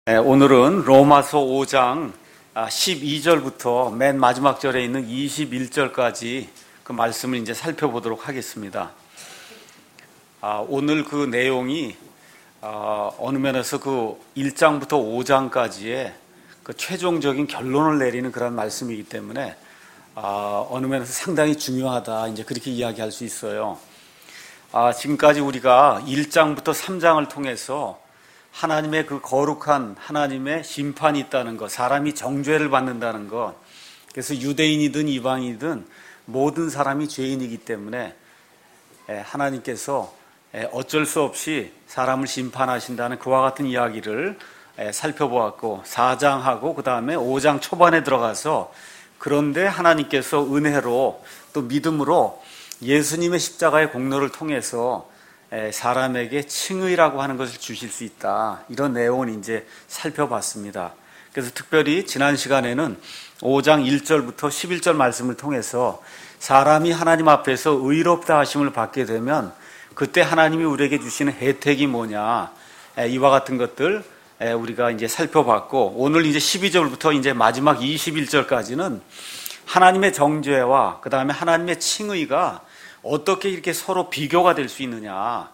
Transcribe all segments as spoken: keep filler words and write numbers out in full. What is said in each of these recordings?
네, 오늘은 로마서 오 장 십이 절부터 맨 마지막 절에 있는 이십일 절까지 그 말씀을 이제 살펴보도록 하겠습니다. 아, 오늘 그 내용이 아, 어느 면에서 그 일 장부터 오 장까지의 그 최종적인 결론을 내리는 그런 말씀이기 때문에 아, 어느 면에서 상당히 중요하다, 이제 그렇게 이야기할 수 있어요. 아, 지금까지 우리가 일 장부터 삼 장을 통해서 하나님의 그 거룩한 하나님의 심판이 있다는 것, 사람이 정죄를 받는다는 것, 그래서 유대인이든 이방인이든 모든 사람이 죄인이기 때문에 하나님께서 어쩔 수 없이 사람을 심판하신다는 그와 같은 이야기를 살펴보았고, 사 장하고 그 다음에 오 장 초반에 들어가서 그런데 하나님께서 은혜로 또 믿음으로 예수님의 십자가의 공로를 통해서 사람에게 칭의라고 하는 것을 주실 수 있다, 이런 내용을 이제 살펴봤습니다. 그래서 특별히 지난 시간에는 오 장 일 절부터 십일 절 말씀을 통해서 사람이 하나님 앞에서 의롭다 하심을 받게 되면 그때 하나님이 우리에게 주시는 혜택이 뭐냐, 이와 같은 것들 우리가 이제 살펴봤고, 오늘 이제 십이 절부터 이제 마지막 이십일 절까지는 하나님의 정죄와 그 다음에 하나님의 칭의가 어떻게 이렇게 서로 비교가 될 수 있느냐.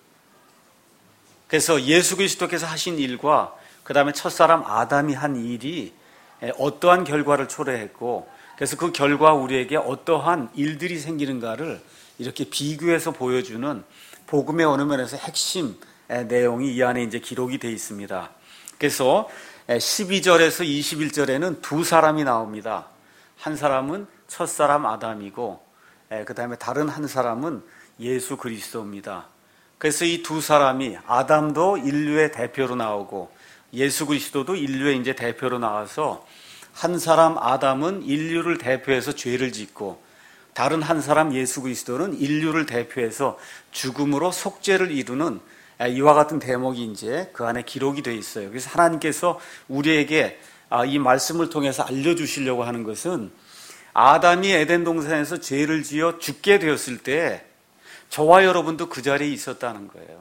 그래서 예수 그리스도께서 하신 일과 그 다음에 첫사람 아담이 한 일이 어떠한 결과를 초래했고, 그래서 그 결과 우리에게 어떠한 일들이 생기는가를 이렇게 비교해서 보여주는 복음의 어느 면에서 핵심 내용이 이 안에 이제 기록이 되어 있습니다. 그래서 십이 절에서 이십일 절에는 두 사람이 나옵니다. 한 사람은 첫사람 아담이고 그 다음에 다른 한 사람은 예수 그리스도입니다. 그래서 이 두 사람이, 아담도 인류의 대표로 나오고 예수 그리스도도 인류의 이제 대표로 나와서, 한 사람 아담은 인류를 대표해서 죄를 짓고 다른 한 사람 예수 그리스도는 인류를 대표해서 죽음으로 속죄를 이루는 이와 같은 대목이 이제 그 안에 기록이 되어 있어요. 그래서 하나님께서 우리에게 이 말씀을 통해서 알려주시려고 하는 것은, 아담이 에덴 동산에서 죄를 지어 죽게 되었을 때 저와 여러분도 그 자리에 있었다는 거예요.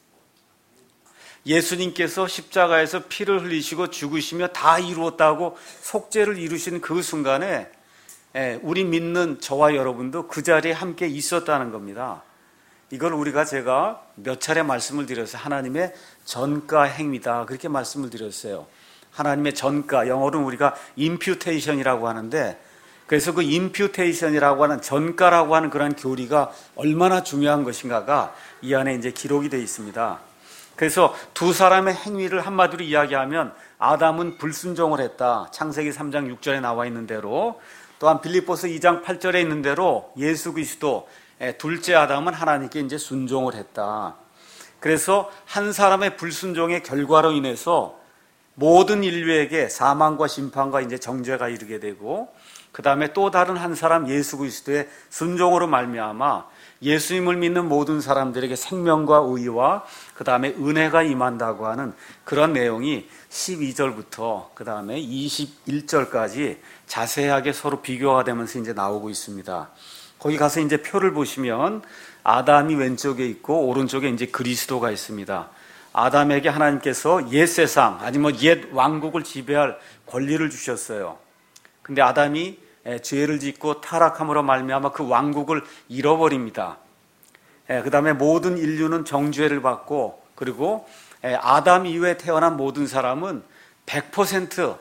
예수님께서 십자가에서 피를 흘리시고 죽으시며 다 이루었다고 속죄를 이루신 그 순간에 우리 믿는 저와 여러분도 그 자리에 함께 있었다는 겁니다. 이걸 우리가 제가 몇 차례 말씀을 드렸어요. 하나님의 전가 행위다, 그렇게 말씀을 드렸어요. 하나님의 전가, 영어로는 우리가 임퓨테이션이라고 하는데, 그래서 그 임퓨테이션이라고 하는, 전가라고 하는 그런 교리가 얼마나 중요한 것인가가 이 안에 이제 기록이 되어 있습니다. 그래서 두 사람의 행위를 한마디로 이야기하면, 아담은 불순종을 했다, 창세기 삼 장 육 절에 나와 있는 대로, 또한 빌립보서 이 장 팔 절에 있는 대로 예수 그리스도 둘째 아담은 하나님께 이제 순종을 했다. 그래서 한 사람의 불순종의 결과로 인해서 모든 인류에게 사망과 심판과 이제 정죄가 이르게 되고, 그 다음에 또 다른 한 사람 예수 그리스도의 순종으로 말미암아 예수님을 믿는 모든 사람들에게 생명과 의와 그 다음에 은혜가 임한다고 하는 그런 내용이 십이 절부터 그 다음에 이십일 절까지 자세하게 서로 비교가 되면서 이제 나오고 있습니다. 거기 가서 이제 표를 보시면 아담이 왼쪽에 있고 오른쪽에 이제 그리스도가 있습니다. 아담에게 하나님께서 옛 세상 아니면 옛 왕국을 지배할 권리를 주셨어요. 근데 아담이 죄를 짓고 타락함으로 말미암아 그 왕국을 잃어버립니다. 그 다음에 모든 인류는 정죄를 받고, 그리고 아담 이후에 태어난 모든 사람은 백 퍼센트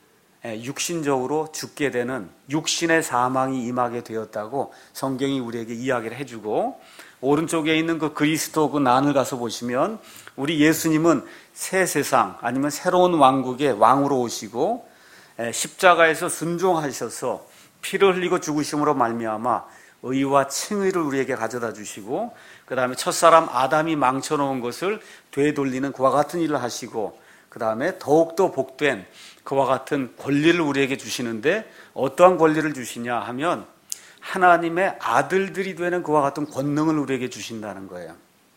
육신적으로 죽게 되는 육신의 사망이 임하게 되었다고 성경이 우리에게 이야기를 해주고, 오른쪽에 있는 그 그리스도 그 난을 가서 보시면 우리 예수님은 새 세상 아니면 새로운 왕국의 왕으로 오시고 십자가에서 순종하셔서 피를 흘리고 죽으심으로 말미암아 의와 칭의를 우리에게 가져다 주시고, 그 다음에 첫사람 아담이 망쳐놓은 것을 되돌리는 그와 같은 일을 하시고, 그 다음에 더욱더 복된 그와 같은 권리를 우리에게 주시는데, 어떠한 권리를 주시냐 하면 하나님의 아들들이 되는 그와 같은 권능을 우리에게 주신다는 거예요.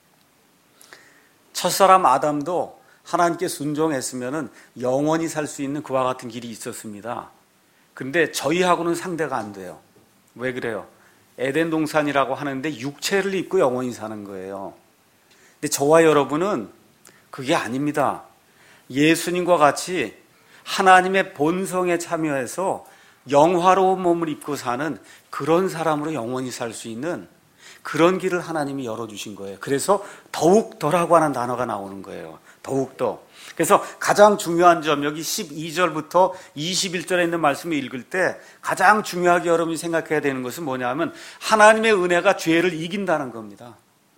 첫사람 아담도 하나님께 순종했으면 영원히 살 수 있는 그와 같은 길이 있었습니다. 근데 저희하고는 상대가 안 돼요. 왜 그래요? 에덴 동산이라고 하는데 육체를 입고 영원히 사는 거예요. 근데 저와 여러분은 그게 아닙니다. 예수님과 같이 하나님의 본성에 참여해서 영화로운 몸을 입고 사는 그런 사람으로 영원히 살 수 있는 그런 길을 하나님이 열어주신 거예요. 그래서 더욱더라고 하는 단어가 나오는 거예요. 더욱더. 그래서 가장 중요한 점, 여기 십이 절부터 이십일 절에 있는 말씀을 읽을 때 가장 중요하게 여러분이 생각해야 되는 것은 뭐냐면 하나님의 은혜가 죄를 이긴다는 겁니다.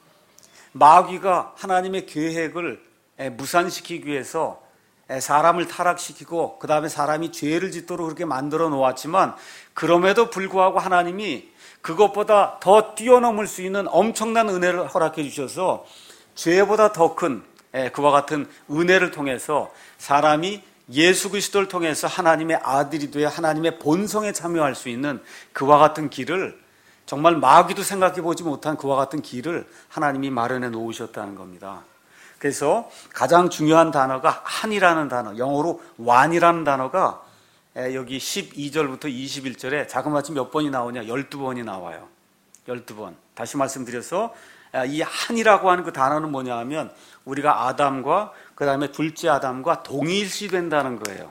마귀가 하나님의 계획을 무산시키기 위해서 사람을 타락시키고 그 다음에 사람이 죄를 짓도록 그렇게 만들어 놓았지만 그럼에도 불구하고 하나님이 그것보다 더 뛰어넘을 수 있는 엄청난 은혜를 허락해 주셔서 죄보다 더 큰 그와 같은 은혜를 통해서 사람이 예수 그리스도를 통해서 하나님의 아들이 되어 하나님의 본성에 참여할 수 있는 그와 같은 길을 정말 마귀도 생각해 보지 못한 그와 같은 길을 하나님이 마련해 놓으셨다는 겁니다. 그래서 가장 중요한 단어가 한이라는 단어, 영어로 완이라는 단어가 여기 십이 절부터 이십일 절에 자그마치 몇 번이 나오냐? 열두 번이 나와요. 열두 번. 다시 말씀드려서 이 한이라고 하는 그 단어는 뭐냐 하면 우리가 아담과 그 다음에 둘째 아담과 동일시 된다는 거예요.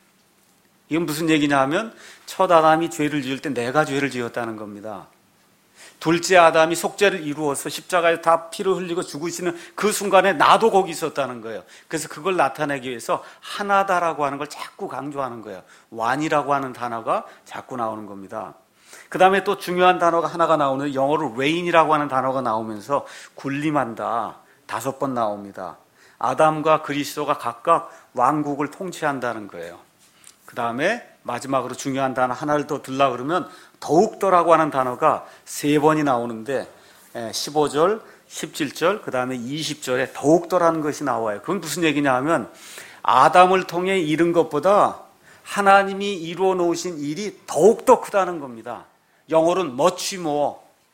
이건 무슨 얘기냐 하면 첫 아담이 죄를 지을 때 내가 죄를 지었다는 겁니다. 둘째 아담이 속죄를 이루어서 십자가에 다 피를 흘리고 죽으시는 그 순간에 나도 거기 있었다는 거예요. 그래서 그걸 나타내기 위해서 하나다라고 하는 걸 자꾸 강조하는 거예요. 완이라고 하는 단어가 자꾸 나오는 겁니다. 그 다음에 또 중요한 단어가 하나가 나오는 영어로 reign이라고 하는 단어가 나오면서 군림한다. 다섯 번 나옵니다. 아담과 그리스도가 각각 왕국을 통치한다는 거예요. 그 다음에 마지막으로 중요한 단어 하나를 더 들라 그러면 더욱더라고 하는 단어가 세 번이 나오는데 십오 절, 십칠 절, 그 다음에 이십 절에 더욱더라는 것이 나와요. 그건 무슨 얘기냐 하면 아담을 통해 이룬 것보다 하나님이 이루어 놓으신 일이 더욱더 크다는 겁니다. 영어로는 much more.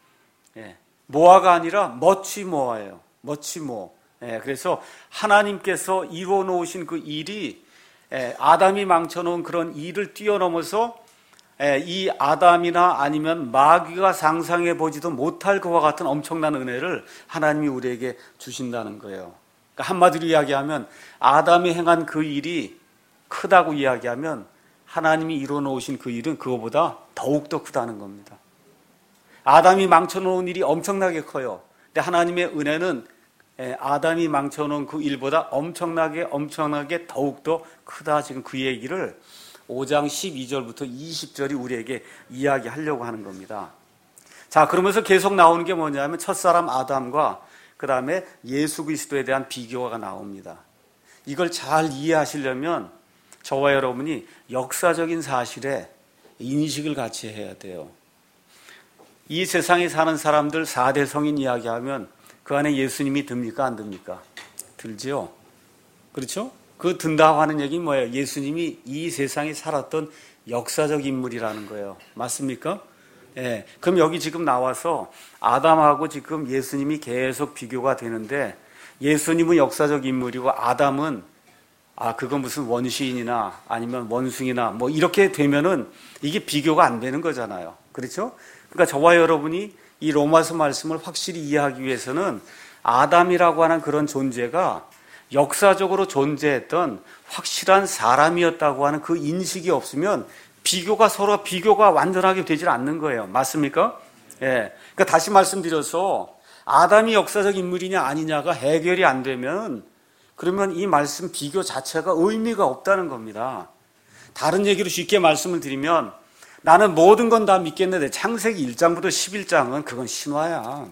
more가 아니라 much more예요. much more. 그래서 하나님께서 이루어 놓으신 그 일이 아담이 망쳐놓은 그런 일을 뛰어넘어서 이 아담이나 아니면 마귀가 상상해 보지도 못할 그와 같은 엄청난 은혜를 하나님이 우리에게 주신다는 거예요. 그러니까 한마디로 이야기하면 아담이 행한 그 일이 크다고 이야기하면 하나님이 이루어 놓으신 그 일은 그거보다 더욱더 크다는 겁니다. 아담이 망쳐놓은 일이 엄청나게 커요. 근데 하나님의 은혜는 아담이 망쳐놓은 그 일보다 엄청나게 엄청나게 더욱더 크다. 지금 그 얘기를 오 장 십이 절부터 이십 절이 우리에게 이야기하려고 하는 겁니다. 자, 그러면서 계속 나오는 게 뭐냐면 첫사람 아담과 그 다음에 예수 그리스도에 대한 비교가 나옵니다. 이걸 잘 이해하시려면 저와 여러분이 역사적인 사실에 인식을 같이 해야 돼요. 이 세상에 사는 사람들 사 대 성인 이야기하면 그 안에 예수님이 듭니까? 안 듭니까? 들지요? 그렇죠? 그 든다고 하는 얘기는 뭐예요? 예수님이 이 세상에 살았던 역사적 인물이라는 거예요. 맞습니까? 예. 그럼 여기 지금 나와서 아담하고 지금 예수님이 계속 비교가 되는데 예수님은 역사적 인물이고 아담은 아, 그건 무슨 원시인이나 아니면 원숭이나 뭐 이렇게 되면은 이게 비교가 안 되는 거잖아요. 그렇죠? 그러니까 저와 여러분이 이 로마서 말씀을 확실히 이해하기 위해서는 아담이라고 하는 그런 존재가 역사적으로 존재했던 확실한 사람이었다고 하는 그 인식이 없으면 비교가 서로 비교가 완전하게 되질 않는 거예요. 맞습니까? 예. 그러니까 다시 말씀드려서 아담이 역사적 인물이냐 아니냐가 해결이 안 되면 그러면 이 말씀 비교 자체가 의미가 없다는 겁니다. 다른 얘기로 쉽게 말씀을 드리면 나는 모든 건 다 믿겠는데 창세기 일 장부터 십일 장은 그건 신화야.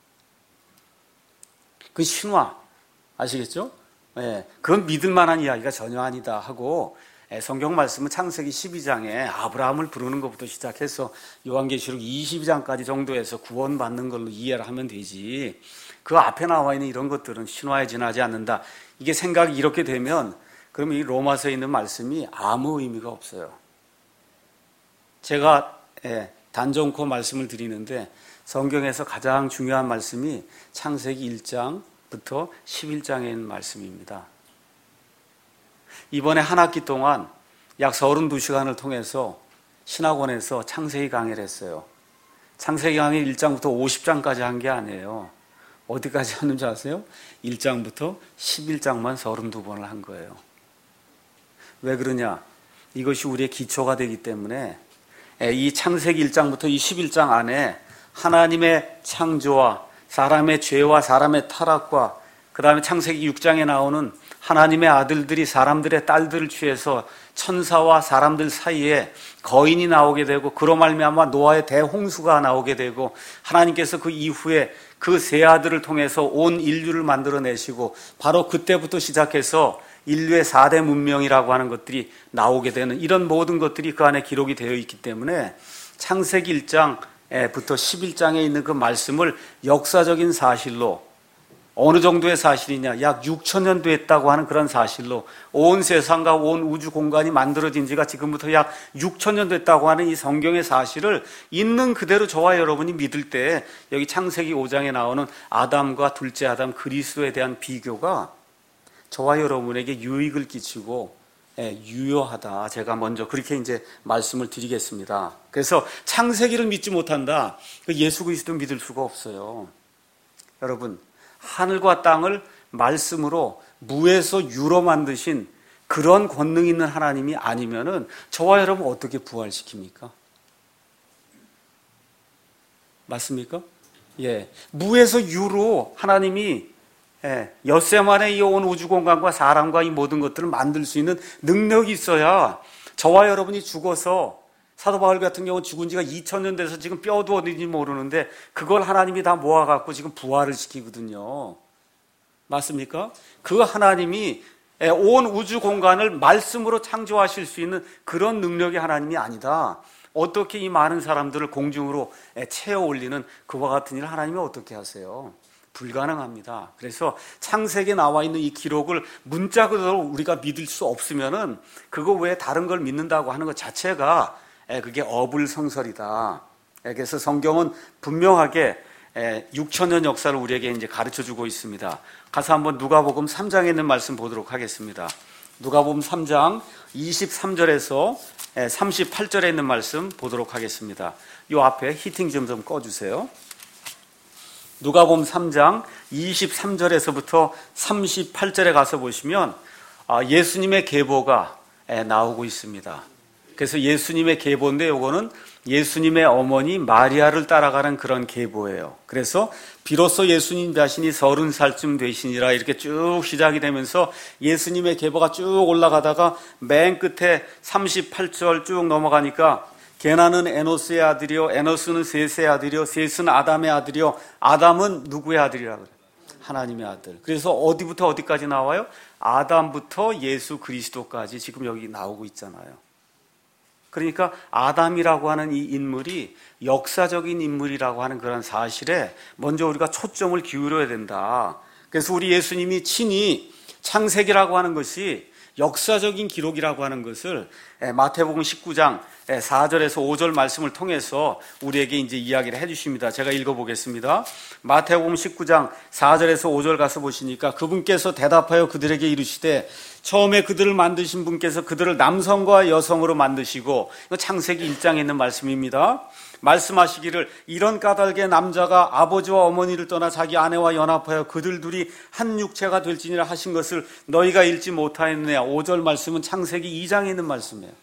그건 신화. 아시겠죠? 예, 그건 믿을 만한 이야기가 전혀 아니다 하고 예, 성경 말씀은 창세기 십이 장에 아브라함을 부르는 것부터 시작해서 요한계시록 이십이 장까지 정도에서 구원받는 걸로 이해를 하면 되지 그 앞에 나와 있는 이런 것들은 신화에 지나지 않는다. 이게 생각이 이렇게 되면 그러면 이 로마서에 있는 말씀이 아무 의미가 없어요. 제가 예, 단정코 말씀을 드리는데 성경에서 가장 중요한 말씀이 창세기 일 장부터 십일 장에 있는 말씀입니다. 이번에 한 학기 동안 약 서른두 시간을 통해서 신학원에서 창세기 강의를 했어요. 창세기 강의 일 장부터 오십 장까지 한 게 아니에요. 어디까지 하는지 아세요? 일 장부터 십일 장만 서른두 번을 한 거예요. 왜 그러냐? 이것이 우리의 기초가 되기 때문에 이 창세기 일 장부터 이 십일 장 안에 하나님의 창조와 사람의 죄와 사람의 타락과 그 다음에 창세기 육 장에 나오는 하나님의 아들들이 사람들의 딸들을 취해서 천사와 사람들 사이에 거인이 나오게 되고 그로 말미암아 노아의 대홍수가 나오게 되고 하나님께서 그 이후에 그 세 아들을 통해서 온 인류를 만들어내시고 바로 그때부터 시작해서 인류의 사 대 문명이라고 하는 것들이 나오게 되는 이런 모든 것들이 그 안에 기록이 되어 있기 때문에 창세기 일 장부터 십일 장에 있는 그 말씀을 역사적인 사실로 어느 정도의 사실이냐, 약 육천 년 됐다고 하는 그런 사실로 온 세상과 온 우주 공간이 만들어진 지가 지금부터 약 육천 년 됐다고 하는 이 성경의 사실을 있는 그대로 저와 여러분이 믿을 때 여기 창세기 오 장에 나오는 아담과 둘째 아담 그리스도에 대한 비교가 저와 여러분에게 유익을 끼치고 유효하다. 제가 먼저 그렇게 이제 말씀을 드리겠습니다. 그래서 창세기를 믿지 못한다. 예수 그리스도 믿을 수가 없어요. 여러분, 하늘과 땅을 말씀으로 무에서 유로 만드신 그런 권능 있는 하나님이 아니면은 저와 여러분 어떻게 부활시킵니까? 맞습니까? 예. 무에서 유로 하나님이 예, 엿새 만에 이 온 우주 공간과 사람과 이 모든 것들을 만들 수 있는 능력이 있어야 저와 여러분이 죽어서 사도 바울 같은 경우는 죽은 지가 이천 년 돼서 지금 뼈도 어딘지 모르는데 그걸 하나님이 다 모아갖고 지금 부활을 시키거든요. 맞습니까? 그 하나님이 온 우주 공간을 말씀으로 창조하실 수 있는 그런 능력의 하나님이 아니다. 어떻게 이 많은 사람들을 공중으로 채워 올리는 그와 같은 일을 하나님이 어떻게 하세요? 불가능합니다. 그래서 창세기에 나와 있는 이 기록을 문자 그대로 우리가 믿을 수 없으면은 그거 외에 다른 걸 믿는다고 하는 것 자체가 그게 어불성설이다. 그래서 성경은 분명하게 육천 년 역사를 우리에게 이제 가르쳐 주고 있습니다. 가서 한번 누가복음 삼 장에 있는 말씀 보도록 하겠습니다. 누가복음 삼 장 이십삼 절에서 삼십팔 절에 있는 말씀 보도록 하겠습니다. 이 앞에 히팅 좀 좀 꺼주세요. 누가복음 삼 장 이십삼 절에서부터 삼십팔 절에 가서 보시면 예수님의 계보가 나오고 있습니다. 그래서 예수님의 계보인데 이거는 예수님의 어머니 마리아를 따라가는 그런 계보예요. 그래서 비로소 예수님 자신이 서른 살쯤 되시니라 이렇게 쭉 시작이 되면서 예수님의 계보가 쭉 올라가다가 맨 끝에 삼십팔 절 쭉 넘어가니까 게나는 에노스의 아들이요 에노스는 셋의 아들이요 셋은 아담의 아들이요 아담은 누구의 아들이라 그래요? 하나님의 아들. 그래서 어디부터 어디까지 나와요? 아담부터 예수 그리스도까지 지금 여기 나오고 있잖아요. 그러니까 아담이라고 하는 이 인물이 역사적인 인물이라고 하는 그런 사실에 먼저 우리가 초점을 기울여야 된다. 그래서 우리 예수님이 친히 창세기라고 하는 것이 역사적인 기록이라고 하는 것을 마태복음 십구 장 사 절에서 오 절 말씀을 통해서 우리에게 이제 이야기를 해 주십니다. 제가 읽어보겠습니다. 마태복음 십구 장 사 절에서 오 절 가서 보시니까 그분께서 대답하여 그들에게 이르시되 처음에 그들을 만드신 분께서 그들을 남성과 여성으로 만드시고, 이거 창세기 일 장에 있는 말씀입니다. 말씀하시기를 이런 까닭에 남자가 아버지와 어머니를 떠나 자기 아내와 연합하여 그들 둘이 한 육체가 될지니라 하신 것을 너희가 읽지 못하였느냐. 오 절 말씀은 창세기 이 장에 있는 말씀이에요.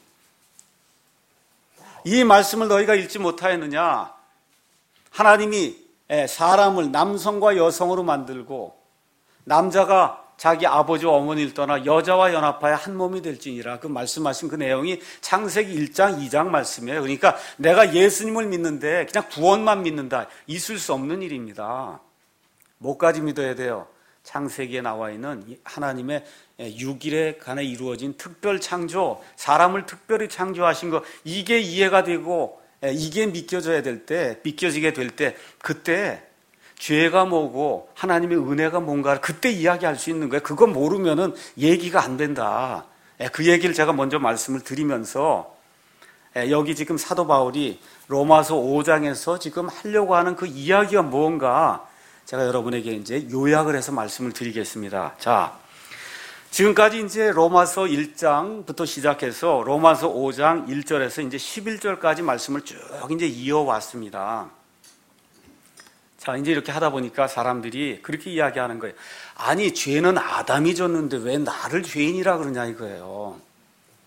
이 말씀을 너희가 읽지 못하였느냐. 하나님이 사람을 남성과 여성으로 만들고 남자가 자기 아버지와 어머니를 떠나 여자와 연합하여 한 몸이 될지니라. 그 말씀하신 그 내용이 창세기 일 장, 이 장 말씀이에요. 그러니까 내가 예수님을 믿는데 그냥 구원만 믿는다. 있을 수 없는 일입니다. 뭐까지 믿어야 돼요? 창세기에 나와 있는 하나님의 육 일에 관해 이루어진 특별 창조, 사람을 특별히 창조하신 것, 이게 이해가 되고 이게 믿겨져야 될 때, 믿겨지게 될 때, 그때 죄가 뭐고 하나님의 은혜가 뭔가 그때 이야기할 수 있는 거예요. 그거 모르면은 얘기가 안 된다. 그 얘기를 제가 먼저 말씀을 드리면서 여기 지금 사도 바울이 로마서 오 장에서 지금 하려고 하는 그 이야기가 뭔가 제가 여러분에게 이제 요약을 해서 말씀을 드리겠습니다. 자, 지금까지 이제 로마서 일 장부터 시작해서 로마서 오 장 일 절에서 이제 십일 절까지 말씀을 쭉 이제 이어왔습니다. 자, 이제 이렇게 하다 보니까 사람들이 그렇게 이야기하는 거예요. 아니, 죄는 아담이 졌는데 왜 나를 죄인이라 그러냐 이거예요.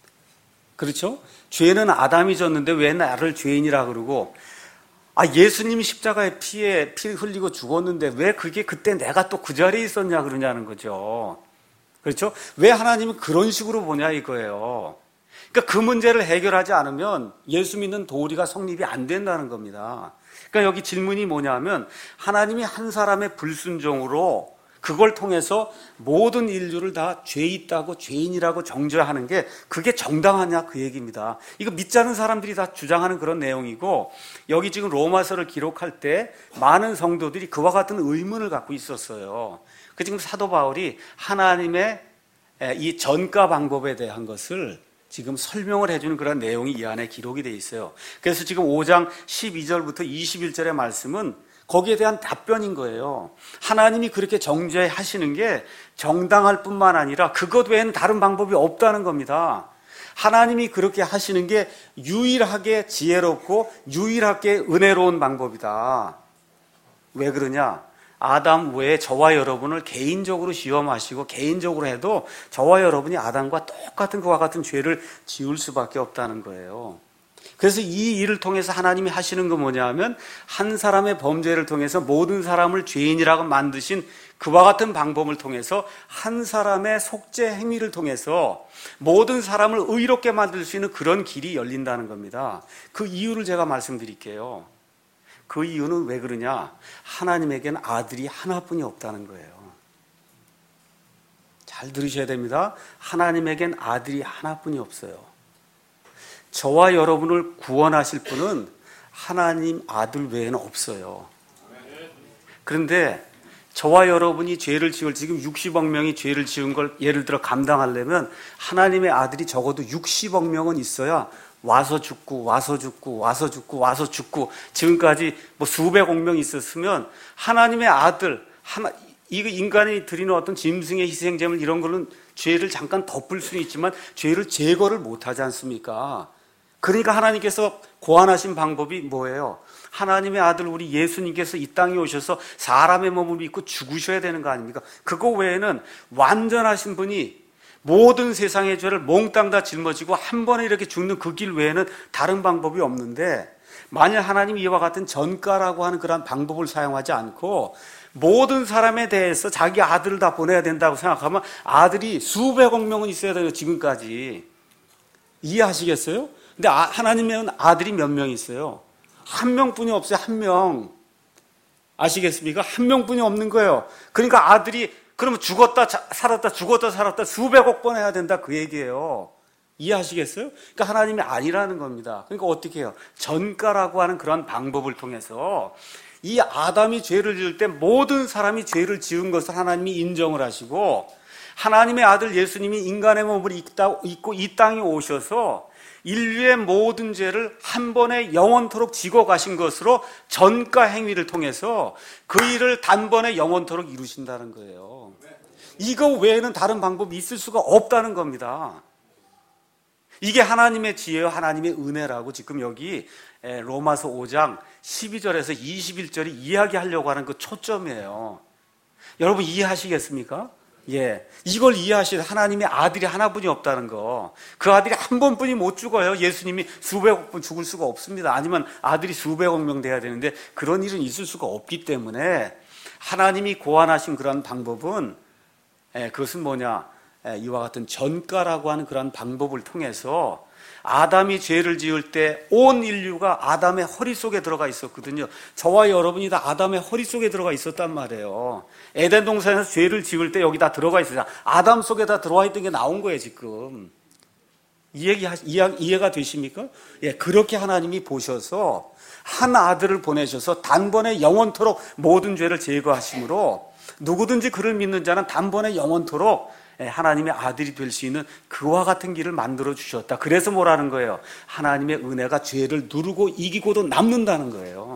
그렇죠? 죄는 아담이 졌는데 왜 나를 죄인이라 그러고, 아, 예수님이 십자가에 피에 피 흘리고 죽었는데 왜 그게 그때 내가 또 그 자리에 있었냐 그러냐는 거죠. 그렇죠? 왜 하나님은 그런 식으로 보냐 이거예요. 그러니까 그 문제를 해결하지 않으면 예수 믿는 도리가 성립이 안 된다는 겁니다. 그러니까 여기 질문이 뭐냐면, 하나님이 한 사람의 불순종으로 그걸 통해서 모든 인류를 다 죄 있다고 죄인이라고 정죄하는 게 그게 정당하냐 그 얘기입니다. 이거 믿지 않는 사람들이 다 주장하는 그런 내용이고, 여기 지금 로마서를 기록할 때 많은 성도들이 그와 같은 의문을 갖고 있었어요. 그 지금 사도 바울이 하나님의 이 전가 방법에 대한 것을 지금 설명을 해주는 그런 내용이 이 안에 기록이 되어 있어요. 그래서 지금 오 장 십이 절부터 이십일 절의 말씀은 거기에 대한 답변인 거예요. 하나님이 그렇게 정죄하시는 게 정당할 뿐만 아니라 그것 외에는 다른 방법이 없다는 겁니다. 하나님이 그렇게 하시는 게 유일하게 지혜롭고 유일하게 은혜로운 방법이다. 왜 그러냐? 아담 외에 저와 여러분을 개인적으로 시험하시고 개인적으로 해도 저와 여러분이 아담과 똑같은 그와 같은 죄를 지을 수밖에 없다는 거예요. 그래서 이 일을 통해서 하나님이 하시는 건 뭐냐 하면, 한 사람의 범죄를 통해서 모든 사람을 죄인이라고 만드신 그와 같은 방법을 통해서 한 사람의 속죄 행위를 통해서 모든 사람을 의롭게 만들 수 있는 그런 길이 열린다는 겁니다. 그 이유를 제가 말씀드릴게요. 그 이유는 왜 그러냐? 하나님에겐 아들이 하나뿐이 없다는 거예요. 잘 들으셔야 됩니다. 하나님에겐 아들이 하나뿐이 없어요. 저와 여러분을 구원하실 분은 하나님 아들 외에는 없어요. 그런데 저와 여러분이 죄를 지을, 지금 육십억 명이 죄를 지은 걸 예를 들어 감당하려면 하나님의 아들이 적어도 육십억 명은 있어야 와서 죽고 와서 죽고 와서 죽고 와서 죽고 지금까지 뭐 수백억 명 있었으면 하나님의 아들 하나, 이 인간이 드리는 어떤 짐승의 희생제물 이런 거는 죄를 잠깐 덮을 수는 있지만 죄를 제거를 못하지 않습니까? 그러니까 하나님께서 고안하신 방법이 뭐예요? 하나님의 아들 우리 예수님께서 이 땅에 오셔서 사람의 몸을 입고 죽으셔야 되는 거 아닙니까? 그거 외에는 완전하신 분이 모든 세상의 죄를 몽땅 다 짊어지고 한 번에 이렇게 죽는 그 길 외에는 다른 방법이 없는데, 만약 하나님이 이와 같은 전가라고 하는 그런 방법을 사용하지 않고 모든 사람에 대해서 자기 아들을 다 보내야 된다고 생각하면 아들이 수백억 명은 있어야 돼요. 지금까지. 이해하시겠어요? 근데 하나님은 아들이 몇 명 있어요? 한 명뿐이 없어요. 한 명. 아시겠습니까? 한 명뿐이 없는 거예요. 그러니까 아들이 그러면 죽었다 살았다 죽었다 살았다 수백억 번 해야 된다 그 얘기예요. 이해하시겠어요? 그러니까 하나님이 아니라는 겁니다. 그러니까 어떻게 해요? 전가라고 하는 그런 방법을 통해서 이 아담이 죄를 지을 때 모든 사람이 죄를 지은 것을 하나님이 인정을 하시고, 하나님의 아들 예수님이 인간의 몸을 입고 이 땅에 오셔서 인류의 모든 죄를 한 번에 영원토록 지고 가신 것으로 전가 행위를 통해서 그 일을 단번에 영원토록 이루신다는 거예요. 이거 외에는 다른 방법이 있을 수가 없다는 겁니다. 이게 하나님의 지혜와 하나님의 은혜라고 지금 여기 로마서 오 장 십이 절에서 이십일 절이 이야기하려고 하는 그 초점이에요. 여러분 이해하시겠습니까? 예, 이걸 이해하시는 하나님의 아들이 하나뿐이 없다는 거. 그 아들이 한 번뿐이 못 죽어요. 예수님이 수백억 번 죽을 수가 없습니다. 아니면 아들이 수백억 명 돼야 되는데 그런 일은 있을 수가 없기 때문에 하나님이 고안하신 그런 방법은, 예, 그것은 뭐냐? 예, 이와 같은 전가라고 하는 그런 방법을 통해서 아담이 죄를 지을 때 온 인류가 아담의 허리 속에 들어가 있었거든요. 저와 여러분이 다 아담의 허리 속에 들어가 있었단 말이에요. 에덴 동산에서 죄를 지을 때 여기 다 들어가 있어요. 아담 속에 다 들어와 있던 게 나온 거예요, 지금. 이해, 이해가 되십니까? 예, 그렇게 하나님이 보셔서 한 아들을 보내셔서 단번에 영원토록 모든 죄를 제거하심으로 누구든지 그를 믿는 자는 단번에 영원토록 하나님의 아들이 될 수 있는 그와 같은 길을 만들어 주셨다. 그래서 뭐라는 거예요? 하나님의 은혜가 죄를 누르고 이기고도 남는다는 거예요.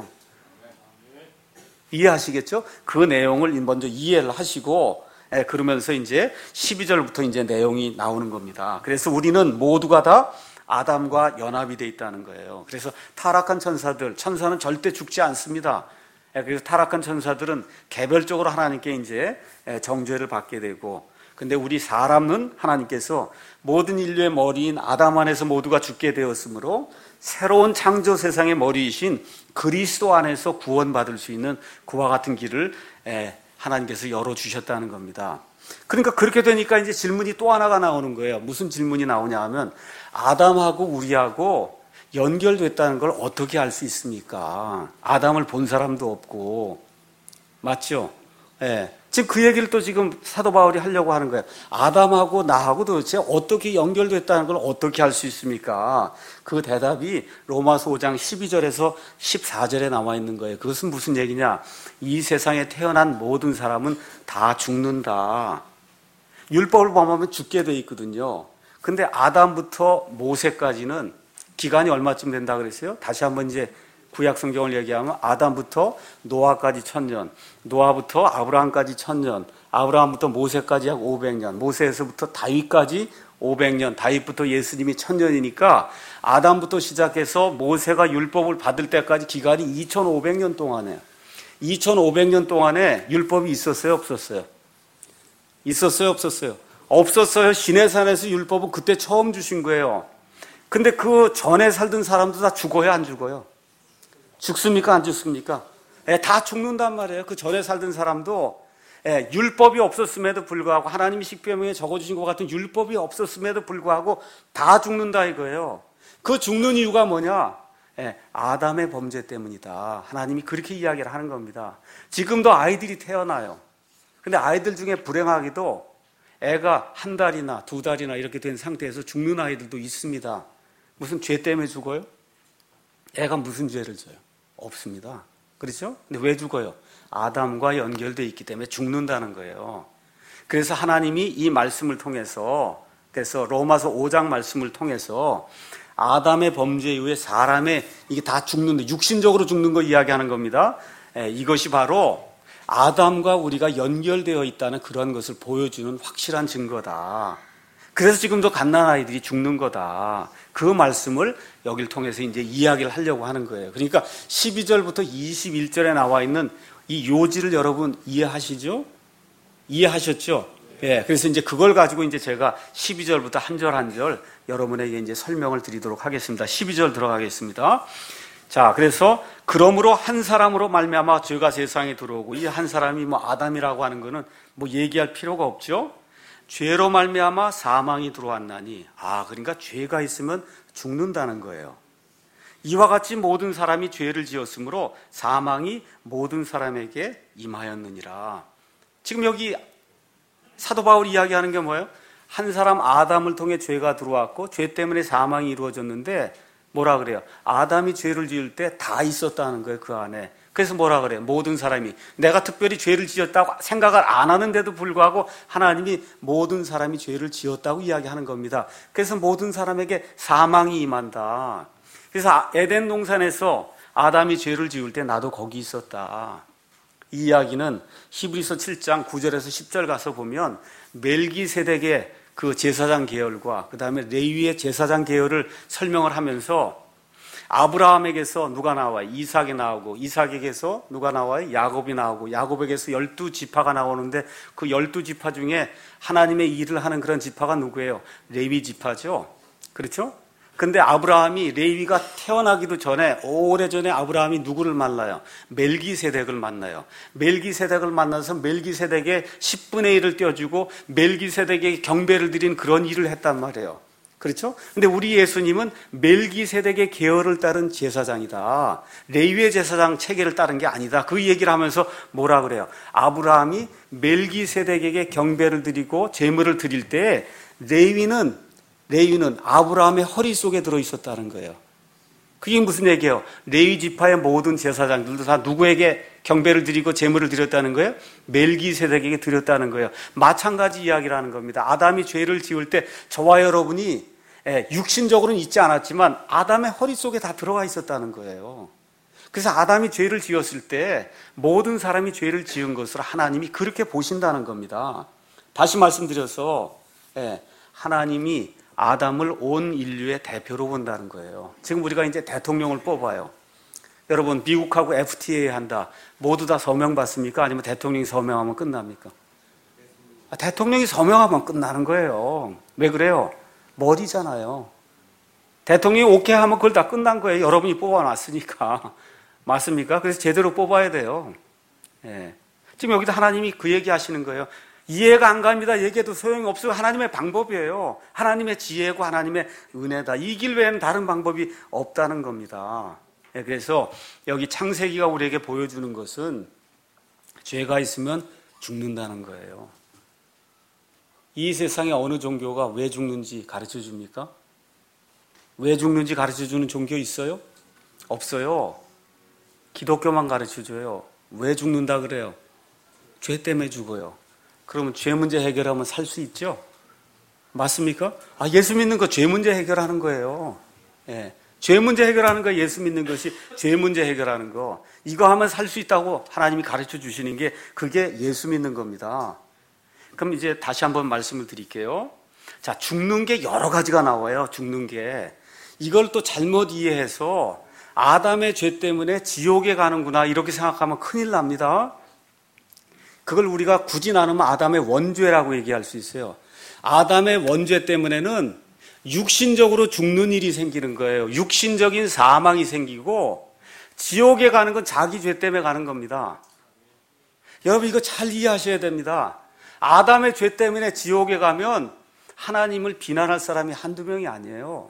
이해하시겠죠? 그 내용을 먼저 이해를 하시고, 그러면서 이제 십이 절부터 이제 내용이 나오는 겁니다. 그래서 우리는 모두가 다 아담과 연합이 되어 있다는 거예요. 그래서 타락한 천사들, 천사는 절대 죽지 않습니다. 그래서 타락한 천사들은 개별적으로 하나님께 이제 정죄를 받게 되고, 근데 우리 사람은 하나님께서 모든 인류의 머리인 아담 안에서 모두가 죽게 되었으므로 새로운 창조 세상의 머리이신 그리스도 안에서 구원받을 수 있는 그와 같은 길을 하나님께서 열어주셨다는 겁니다. 그러니까 그렇게 되니까 이제 질문이 또 하나가 나오는 거예요. 무슨 질문이 나오냐 하면 아담하고 우리하고 연결됐다는 걸 어떻게 알 수 있습니까? 아담을 본 사람도 없고. 맞죠? 예. 지금 그 얘기를 또 지금 사도 바울이 하려고 하는 거예요. 아담하고 나하고 도대체 어떻게 연결됐다는 걸 어떻게 알 수 있습니까? 그 대답이 로마서 오 장 십이 절에서 십사 절에 나와 있는 거예요. 그것은 무슨 얘기냐? 이 세상에 태어난 모든 사람은 다 죽는다. 율법을 범하면 죽게 돼 있거든요. 근데 아담부터 모세까지는 기간이 얼마쯤 된다 그랬어요? 다시 한번 이제 구약 성경을 얘기하면 아담부터 노아까지 천년, 노아부터 아브라함까지 천년, 아브라함부터 모세까지 약 오백 년, 모세에서부터 다윗까지 오백 년, 다윗부터 예수님이 천년이니까 아담부터 시작해서 모세가 율법을 받을 때까지 기간이 이천오백 년 동안에 이천오백 년 동안에 율법이 있었어요, 없었어요? 있었어요, 없었어요? 없었어요. 시내산에서 율법은 그때 처음 주신 거예요. 근데 그 전에 살던 사람도 다 죽어요, 안 죽어요? 죽습니까, 안 죽습니까? 예, 다 죽는단 말이에요. 그 전에 살던 사람도 예, 율법이 없었음에도 불구하고 하나님이 십계명에 적어주신 것 같은 율법이 없었음에도 불구하고 다 죽는다 이거예요. 그 죽는 이유가 뭐냐? 예, 아담의 범죄 때문이다. 하나님이 그렇게 이야기를 하는 겁니다. 지금도 아이들이 태어나요. 근데 아이들 중에 불행하게도 애가 한 달이나 두 달이나 이렇게 된 상태에서 죽는 아이들도 있습니다. 무슨 죄 때문에 죽어요? 애가 무슨 죄를 져요? 없습니다. 그렇죠? 근데 왜 죽어요? 아담과 연결되어 있기 때문에 죽는다는 거예요. 그래서 하나님이 이 말씀을 통해서, 그래서 로마서 오 장 말씀을 통해서 아담의 범죄 이후에 사람의 이게 다 죽는데 육신적으로 죽는 거 이야기하는 겁니다. 예, 이것이 바로 아담과 우리가 연결되어 있다는 그런 것을 보여주는 확실한 증거다. 그래서 지금도 갓난아이들이 죽는 거다. 그 말씀을 여기를 통해서 이제 이야기를 하려고 하는 거예요. 그러니까 십이 절부터 이십일 절에 나와 있는 이 요지를 여러분 이해하시죠? 이해하셨죠? 예. 그래서 이제 그걸 가지고 이제 제가 십이 절부터 한 절 한 절 여러분에게 이제 설명을 드리도록 하겠습니다. 십이 절 들어가겠습니다. 자, 그래서 그러므로 한 사람으로 말미암아 죄가 세상에 들어오고 이 한 사람이 뭐 아담이라고 하는 거는 뭐 얘기할 필요가 없죠. 죄로 말미암아 사망이 들어왔나니, 아, 그러니까 죄가 있으면 죽는다는 거예요. 이와 같이 모든 사람이 죄를 지었으므로 사망이 모든 사람에게 임하였느니라. 지금 여기 사도 바울이 이야기하는 게 뭐예요? 한 사람 아담을 통해 죄가 들어왔고 죄 때문에 사망이 이루어졌는데 뭐라 그래요? 아담이 죄를 지을 때 다 있었다는 거예요, 그 안에. 그래서 뭐라 그래요? 모든 사람이. 내가 특별히 죄를 지었다고 생각을 안 하는데도 불구하고 하나님이 모든 사람이 죄를 지었다고 이야기하는 겁니다. 그래서 모든 사람에게 사망이 임한다. 그래서 에덴 동산에서 아담이 죄를 지을 때 나도 거기 있었다. 이 이야기는 히브리서 칠 장 구 절에서 십 절 가서 보면 멜기세덱의 그 제사장 계열과 그 다음에 레위의 제사장 계열을 설명을 하면서 아브라함에게서 누가 나와요? 이삭이 나오고, 이삭에게서 누가 나와요? 야곱이 나오고, 야곱에게서 열두 지파가 나오는데 그 열두 지파 중에 하나님의 일을 하는 그런 지파가 누구예요? 레위 지파죠. 그렇죠? 근데 아브라함이 레위가 태어나기도 전에 오래전에 아브라함이 누구를 만나요? 멜기세덱을 만나요. 멜기세덱을 만나서 멜기세덱의 십분의 일을 떼어주고 멜기세덱에게 경배를 드린 그런 일을 했단 말이에요. 그렇죠? 근데 우리 예수님은 멜기세덱의 계열을 따른 제사장이다. 레위의 제사장 체계를 따른 게 아니다. 그 얘기를 하면서 뭐라 그래요? 아브라함이 멜기세덱에게 경배를 드리고 제물을 드릴 때 레위는 레위는 아브라함의 허리 속에 들어 있었다는 거예요. 그게 무슨 얘기예요? 레위 지파의 모든 제사장들도 다 누구에게 경배를 드리고 제물을 드렸다는 거예요? 멜기세덱에게 드렸다는 거예요. 마찬가지 이야기를 하는 겁니다. 아담이 죄를 지을 때 저와 여러분이 육신적으로는 있지 않았지만 아담의 허리 속에 다 들어가 있었다는 거예요. 그래서 아담이 죄를 지었을 때 모든 사람이 죄를 지은 것을 하나님이 그렇게 보신다는 겁니다. 다시 말씀드려서 하나님이 아담을 온 인류의 대표로 본다는 거예요. 지금 우리가 이제 대통령을 뽑아요. 여러분, 미국하고 에프티에이 한다. 모두 다 서명 받습니까? 아니면 대통령이 서명하면 끝납니까? 대통령이 서명하면 끝나는 거예요. 왜 그래요? 머리잖아요. 대통령이 오케이 하면 그걸 다 끝난 거예요. 여러분이 뽑아놨으니까. 맞습니까? 그래서 제대로 뽑아야 돼요. 예. 지금 여기도 하나님이 그 얘기 하시는 거예요. 이해가 안 갑니다. 얘기해도 소용이 없어요. 하나님의 방법이에요. 하나님의 지혜고 하나님의 은혜다. 이 길 외에는 다른 방법이 없다는 겁니다. 예, 그래서 여기 창세기가 우리에게 보여주는 것은 죄가 있으면 죽는다는 거예요. 이 세상에 어느 종교가 왜 죽는지 가르쳐 줍니까? 왜 죽는지 가르쳐 주는 종교 있어요? 없어요. 기독교만 가르쳐 줘요. 왜 죽는다 그래요? 죄 때문에 죽어요. 그러면 죄 문제 해결하면 살 수 있죠? 맞습니까? 아, 예수 믿는 거 죄 문제 해결하는 거예요. 예. 죄 문제 해결하는 거, 예수 믿는 것이 죄 문제 해결하는 거. 이거 하면 살 수 있다고 하나님이 가르쳐 주시는 게 그게 예수 믿는 겁니다. 그럼 이제 다시 한번 말씀을 드릴게요. 자, 죽는 게 여러 가지가 나와요. 죽는 게. 이걸 또 잘못 이해해서 아담의 죄 때문에 지옥에 가는구나 이렇게 생각하면 큰일 납니다. 그걸 우리가 굳이 나누면 아담의 원죄라고 얘기할 수 있어요. 아담의 원죄 때문에는 육신적으로 죽는 일이 생기는 거예요. 육신적인 사망이 생기고 지옥에 가는 건 자기 죄 때문에 가는 겁니다. 여러분 이거 잘 이해하셔야 됩니다. 아담의 죄 때문에 지옥에 가면 하나님을 비난할 사람이 한두 명이 아니에요.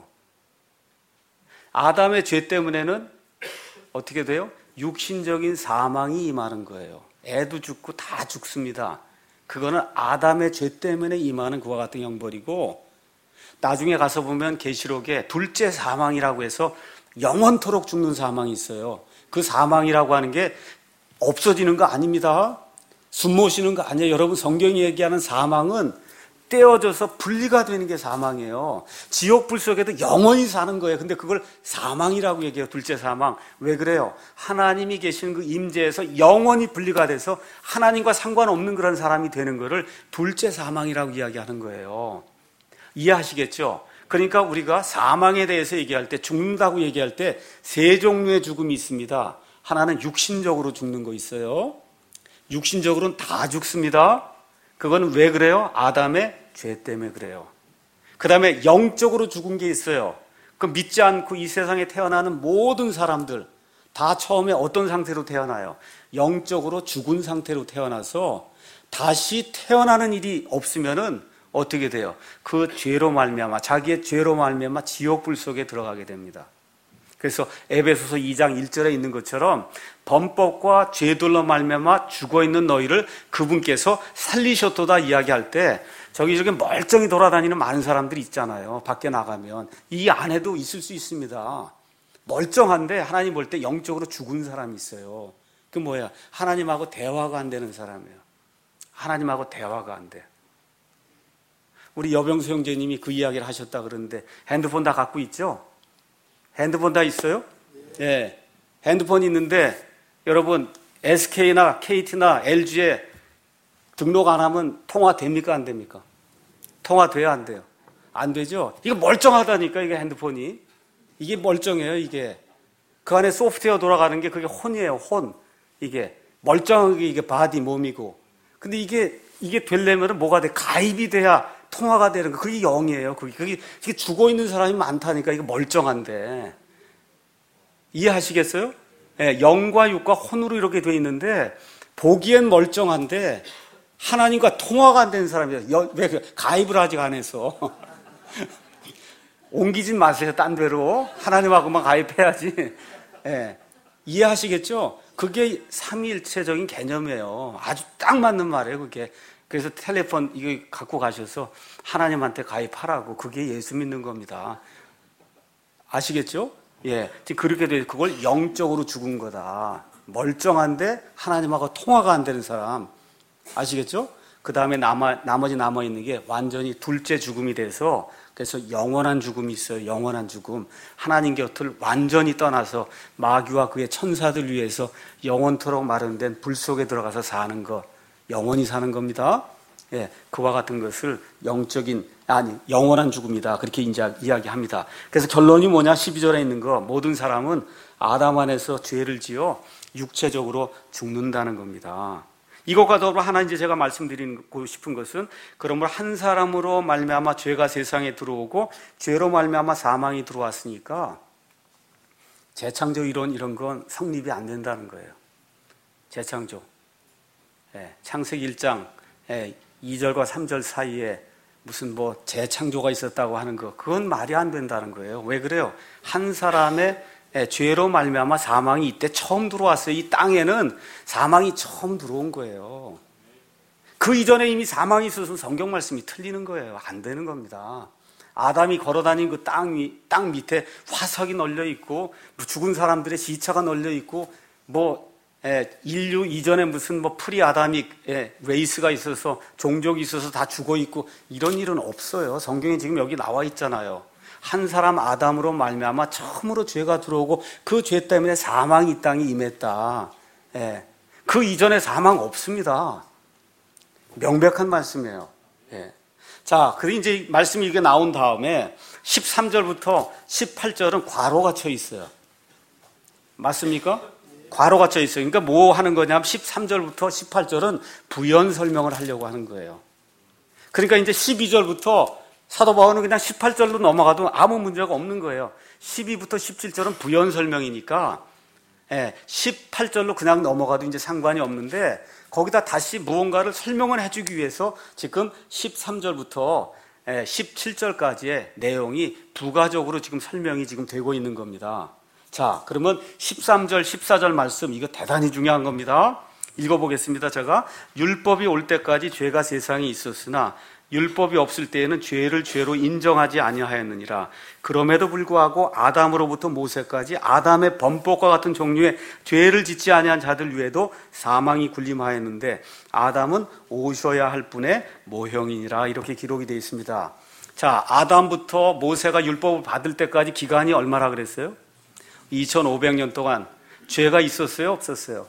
아담의 죄 때문에는 어떻게 돼요? 육신적인 사망이 임하는 거예요. 애도 죽고 다 죽습니다. 그거는 아담의 죄 때문에 임하는 그와 같은 형벌이고, 나중에 가서 보면 계시록에 둘째 사망이라고 해서 영원토록 죽는 사망이 있어요. 그 사망이라고 하는 게 없어지는 거 아닙니다. 숨 못 쉬는 거 아니에요. 여러분 성경이 얘기하는 사망은 떼어져서 분리가 되는 게 사망이에요. 지옥 불 속에도 영원히 사는 거예요. 근데 그걸 사망이라고 얘기해요. 둘째 사망. 왜 그래요? 하나님이 계시는 그 임재에서 영원히 분리가 돼서 하나님과 상관없는 그런 사람이 되는 거를 둘째 사망이라고 이야기하는 거예요. 이해하시겠죠? 그러니까 우리가 사망에 대해서 얘기할 때, 죽는다고 얘기할 때 세 종류의 죽음이 있습니다. 하나는 육신적으로 죽는 거 있어요. 육신적으로는 다 죽습니다. 그건 왜 그래요? 아담의 죄 때문에 그래요. 그 다음에 영적으로 죽은 게 있어요. 그 믿지 않고 이 세상에 태어나는 모든 사람들 다 처음에 어떤 상태로 태어나요? 영적으로 죽은 상태로 태어나서 다시 태어나는 일이 없으면은 어떻게 돼요? 그 죄로 말미암아, 자기의 죄로 말미암아 지옥불 속에 들어가게 됩니다. 그래서 에베소서 이 장 일 절에 있는 것처럼 범법과 죄들로 말미암아 죽어있는 너희를 그분께서 살리셨도다 이야기할 때, 저기저기 멀쩡히 돌아다니는 많은 사람들이 있잖아요. 밖에 나가면 이 안에도 있을 수 있습니다. 멀쩡한데 하나님 볼 때 영적으로 죽은 사람이 있어요. 그 뭐야? 하나님하고 대화가 안 되는 사람이에요. 하나님하고 대화가 안 돼. 우리 여병수 형제님이 그 이야기를 하셨다 그러는데 핸드폰 다 갖고 있죠? 핸드폰 다 있어요? 네. 핸드폰 있는데 여러분 에스케이나 케이티나 엘지에 등록 안 하면 통화 됩니까? 안 됩니까? 통화 돼야 안 돼요? 안 되죠? 이거 멀쩡하다니까, 이게 핸드폰이. 이게 멀쩡해요, 이게. 그 안에 소프트웨어 돌아가는 게 그게 혼이에요, 혼. 이게. 멀쩡하게 이게 바디, 몸이고. 근데 이게, 이게 되려면 뭐가 돼? 가입이 돼야 통화가 되는 거. 그게 영이에요. 그게, 그게, 그게 죽어 있는 사람이 많다니까, 이거 멀쩡한데. 이해하시겠어요? 네, 영과 육과 혼으로 이렇게 돼 있는데, 보기엔 멀쩡한데, 하나님과 통화가 안 되는 사람이에요. 왜 가입을 아직 안 해서. 옮기지 마세요, 딴 데로. 하나님하고만 가입해야지. 네, 이해하시겠죠? 그게 삼위일체적인 개념이에요. 아주 딱 맞는 말이에요, 그게. 그래서 텔레폰 이거 갖고 가셔서 하나님한테 가입하라고. 그게 예수 믿는 겁니다. 아시겠죠? 예, 지금 그렇게 돼, 그걸 영적으로 죽은 거다. 멀쩡한데 하나님하고 통화가 안 되는 사람. 아시겠죠? 그 다음에 남아, 나머지 남아있는 게 완전히 둘째 죽음이 돼서, 그래서 영원한 죽음이 있어요. 영원한 죽음. 하나님 곁을 완전히 떠나서 마귀와 그의 천사들 위해서 영원토록 마련된 불 속에 들어가서 사는 것. 영원히 사는 겁니다. 예, 그와 같은 것을 영적인, 아니, 영원한 죽음이다. 그렇게 이제 이야기합니다. 그래서 결론이 뭐냐? 십이 절에 있는 거. 모든 사람은 아담 안에서 죄를 지어 육체적으로 죽는다는 겁니다. 이것과 더불어 하나 이제 제가 말씀드리고 싶은 것은 그러므로 한 사람으로 말미암아 죄가 세상에 들어오고 죄로 말미암아 사망이 들어왔으니까 재창조 이론 이런 건 성립이 안 된다는 거예요. 재창조. 예, 창세기 일 장 예, 이 절과 삼 절 사이에 무슨 뭐 재창조가 있었다고 하는 거 그건 말이 안 된다는 거예요. 왜 그래요? 한 사람의 예, 죄로 말미암아 사망이 이때 처음 들어왔어요. 이 땅에는 사망이 처음 들어온 거예요. 그 이전에 이미 사망이 있어서 성경 말씀이 틀리는 거예요. 안 되는 겁니다. 아담이 걸어다닌 그 땅 위, 땅 밑에 화석이 널려 있고 죽은 사람들의 시체가 널려 있고 뭐 예, 인류 이전에 무슨 뭐 프리 아다믹 예, 레이스가 있어서 종족이 있어서 다 죽어 있고 이런 일은 없어요. 성경에 지금 여기 나와 있잖아요. 한 사람 아담으로 말미암아 처음으로 죄가 들어오고 그 죄 때문에 사망이 이 땅에 임했다. 예. 그 이전에 사망 없습니다. 명백한 말씀이에요. 예. 자, 그리고 이제 말씀이 이게 나온 다음에 십삼 절부터 십팔 절은 괄호가 쳐 있어요. 맞습니까? 괄호가 쳐 있어요. 그러니까 뭐 하는 거냐면 십삼 절부터 십팔 절은 부연 설명을 하려고 하는 거예요. 그러니까 이제 십이 절부터 사도 바울은 그냥 십팔 절로 넘어가도 아무 문제가 없는 거예요. 십이부터 십칠 절은 부연 설명이니까 예, 십팔 절로 그냥 넘어가도 이제 상관이 없는데 거기다 다시 무언가를 설명을 해주기 위해서 지금 십삼 절부터 예, 십칠 절까지의 내용이 부가적으로 지금 설명이 지금 되고 있는 겁니다. 자, 그러면 십삼 절, 십사 절 말씀 이거 대단히 중요한 겁니다. 읽어보겠습니다. 제가 율법이 올 때까지 죄가 세상에 있었으나 율법이 없을 때에는 죄를 죄로 인정하지 아니하였느니라. 그럼에도 불구하고 아담으로부터 모세까지 아담의 범법과 같은 종류의 죄를 짓지 아니한 자들 위에도 사망이 군림하였는데 아담은 오셔야 할 분의 모형이니라. 이렇게 기록이 되어 있습니다. 자, 아담부터 모세가 율법을 받을 때까지 기간이 얼마나 그랬어요? 이천오백 년 동안 죄가 있었어요? 없었어요?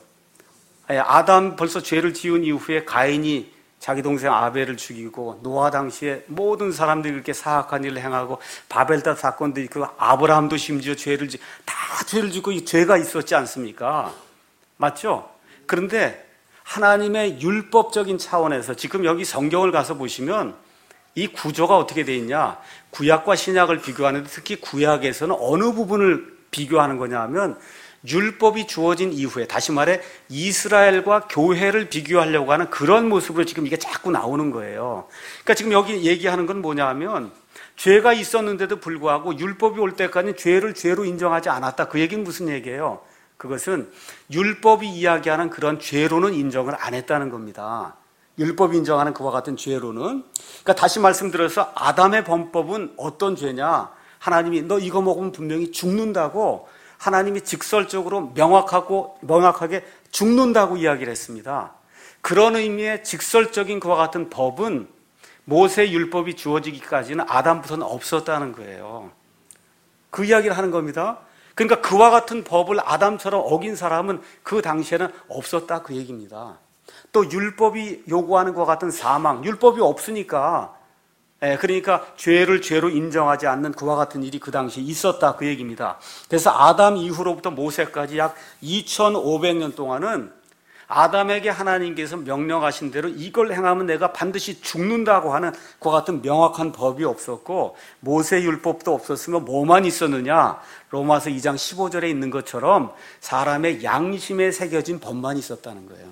아담 벌써 죄를 지은 이후에 가인이 자기 동생 아벨을 죽이고 노아 당시에 모든 사람들이 이렇게 사악한 일을 행하고 바벨탑 사건도 있고 아브라함도 심지어 죄를 지, 다 죄를 짓고 죄가 있었지 않습니까? 맞죠? 그런데 하나님의 율법적인 차원에서 지금 여기 성경을 가서 보시면 이 구조가 어떻게 되어 있냐? 구약과 신약을 비교하는데 특히 구약에서는 어느 부분을 비교하는 거냐 하면 율법이 주어진 이후에 다시 말해 이스라엘과 교회를 비교하려고 하는 그런 모습으로 지금 이게 자꾸 나오는 거예요. 그러니까 지금 여기 얘기하는 건 뭐냐 하면 죄가 있었는데도 불구하고 율법이 올 때까지는 죄를 죄로 인정하지 않았다. 그 얘기는 무슨 얘기예요? 그것은 율법이 이야기하는 그런 죄로는 인정을 안 했다는 겁니다. 율법이 인정하는 그와 같은 죄로는. 그러니까 다시 말씀드려서 아담의 범법은 어떤 죄냐? 하나님이 너 이거 먹으면 분명히 죽는다고 하나님이 직설적으로 명확하고 명확하게 죽는다고 이야기를 했습니다. 그런 의미의 직설적인 그와 같은 법은 모세 율법이 주어지기까지는 아담부터는 없었다는 거예요. 그 이야기를 하는 겁니다. 그러니까 그와 같은 법을 아담처럼 어긴 사람은 그 당시에는 없었다 그 얘기입니다. 또 율법이 요구하는 것과 같은 사망, 율법이 없으니까 예, 그러니까 죄를 죄로 인정하지 않는 그와 같은 일이 그 당시에 있었다 그 얘기입니다. 그래서 아담 이후로부터 모세까지 약 이천오백 년 동안은 아담에게 하나님께서 명령하신 대로 이걸 행하면 내가 반드시 죽는다고 하는 그와 같은 명확한 법이 없었고 모세 율법도 없었으면 뭐만 있었느냐? 로마서 이 장 십오 절에 있는 것처럼 사람의 양심에 새겨진 법만 있었다는 거예요.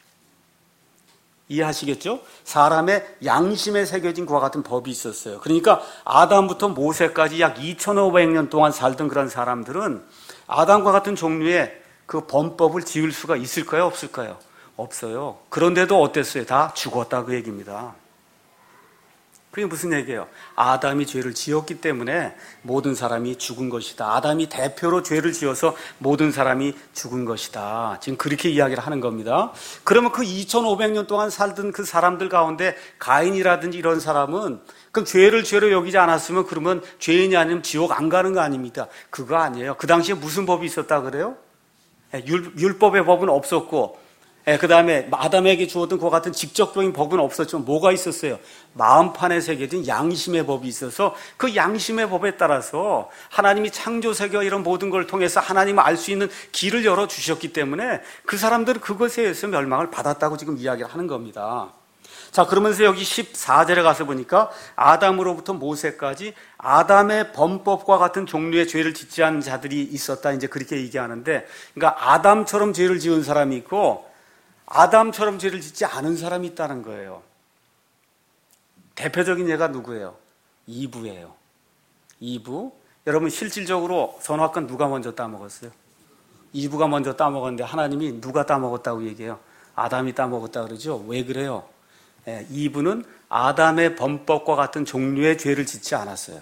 이해하시겠죠? 사람의 양심에 새겨진 그와 같은 법이 있었어요. 그러니까 아담부터 모세까지 약 이천오백 년 동안 살던 그런 사람들은 아담과 같은 종류의 그 범법을 지을 수가 있을까요? 없을까요? 없어요. 그런데도 어땠어요? 다 죽었다 그 얘기입니다. 그게 무슨 얘기예요? 아담이 죄를 지었기 때문에 모든 사람이 죽은 것이다. 아담이 대표로 죄를 지어서 모든 사람이 죽은 것이다. 지금 그렇게 이야기를 하는 겁니다. 그러면 그 이천오백 년 동안 살던 그 사람들 가운데 가인이라든지 이런 사람은 그럼 죄를 죄로 여기지 않았으면 그러면 죄인이 아니면 지옥 안 가는 거 아닙니까? 그거 아니에요. 그 당시에 무슨 법이 있었다 그래요? 율, 율법의 법은 없었고 예, 그 다음에 아담에게 주었던 그와 같은 직접적인 법은 없었지만 뭐가 있었어요? 마음판에 새겨진 양심의 법이 있어서 그 양심의 법에 따라서 하나님이 창조 세계와 이런 모든 걸 통해서 하나님을 알 수 있는 길을 열어주셨기 때문에 그 사람들은 그것에 의해서 멸망을 받았다고 지금 이야기를 하는 겁니다. 자, 그러면서 여기 십사 절에 가서 보니까 아담으로부터 모세까지 아담의 범법과 같은 종류의 죄를 짓지 않은 자들이 있었다, 이제 그렇게 얘기하는데, 그러니까 아담처럼 죄를 지은 사람이 있고 아담처럼 죄를 짓지 않은 사람이 있다는 거예요. 대표적인 예가 누구예요? 이브예요. 이브. 여러분, 실질적으로 선악과는 누가 먼저 따먹었어요? 이브가 먼저 따먹었는데 하나님이 누가 따먹었다고 얘기해요? 아담이 따먹었다 그러죠? 왜 그래요? 예, 이브는 아담의 범법과 같은 종류의 죄를 짓지 않았어요.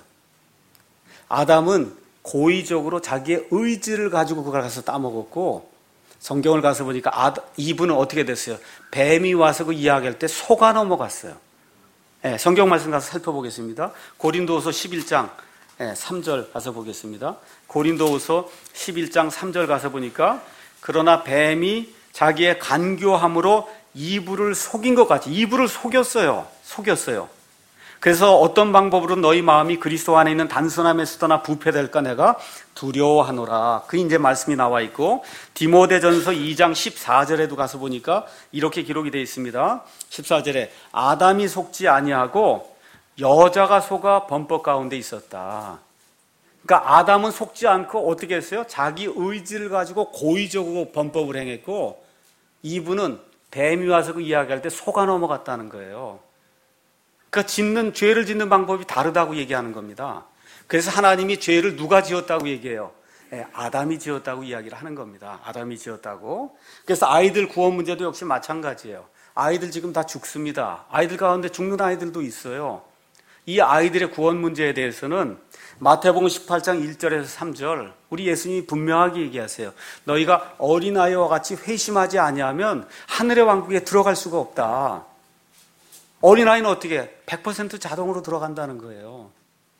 아담은 고의적으로 자기의 의지를 가지고 그걸 가서 따먹었고, 성경을 가서 보니까 아, 이브는 어떻게 됐어요? 뱀이 와서 그 이야기할 때 속아 넘어갔어요. 예, 성경 말씀 가서 살펴보겠습니다. 고린도후서 십일 장 예, 삼 절 가서 보겠습니다. 고린도후서 십일 장 삼 절 가서 보니까 그러나 뱀이 자기의 간교함으로 이브를 속인 것 같이 이브를 속였어요. 속였어요. 그래서 어떤 방법으로 너희 마음이 그리스도 안에 있는 단순함에 쓰거나 부패될까 내가 두려워하노라. 그 이제 말씀이 나와 있고, 디모데전서 이 장 십사 절에도 가서 보니까 이렇게 기록이 되어 있습니다. 십사 절에 아담이 속지 아니하고 여자가 속아 범법 가운데 있었다. 그러니까 아담은 속지 않고 어떻게 했어요? 자기 의지를 가지고 고의적으로 범법을 행했고, 이브는 뱀이 와서 그 이야기할 때 속아 넘어갔다는 거예요. 그러니까 짓는, 죄를 짓는 방법이 다르다고 얘기하는 겁니다. 그래서 하나님이 죄를 누가 지었다고 얘기해요? 네, 아담이 지었다고 이야기를 하는 겁니다. 아담이 지었다고. 그래서 아이들 구원 문제도 역시 마찬가지예요. 아이들 지금 다 죽습니다. 아이들 가운데 죽는 아이들도 있어요. 이 아이들의 구원 문제에 대해서는 마태복음 십팔 장 일 절에서 삼 절, 우리 예수님이 분명하게 얘기하세요. 너희가 어린아이와 같이 회심하지 아니하면 하늘의 왕국에 들어갈 수가 없다. 어린아이는 어떻게? 백 퍼센트 자동으로 들어간다는 거예요.